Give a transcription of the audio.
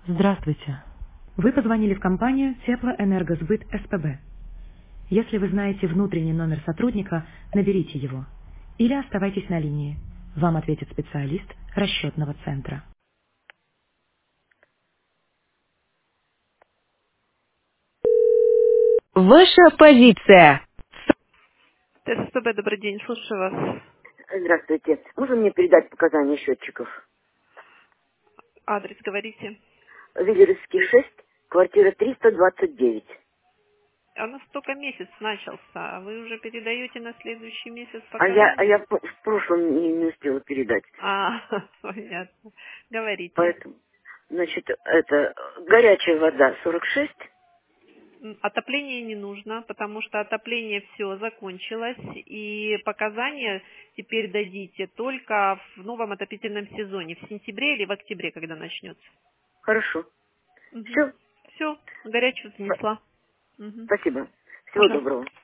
Здравствуйте. Вы позвонили в компанию Теплоэнергосбыт СПБ. Если вы знаете внутренний номер сотрудника, наберите его. Или оставайтесь на линии. Вам ответит специалист расчетного центра. Ваша позиция. ТСПБ, добрый день, слушаю вас. Здравствуйте. Можно мне передать показания счетчиков? Адрес говорите. Виллеровский 6, квартира 329. А у нас только месяц начался, а вы уже передаете на следующий месяц А я, а показания? я в прошлом не успела передать. А, понятно. Говорите. Поэтому, значит, это горячая вода 46. Отопление не нужно, потому что отопление все закончилось, и показания теперь дадите только в новом отопительном сезоне, в сентябре или в октябре, когда начнется. Хорошо. Все. Все, горячую занесла. Спасибо. Всего Пожалуйста. доброго.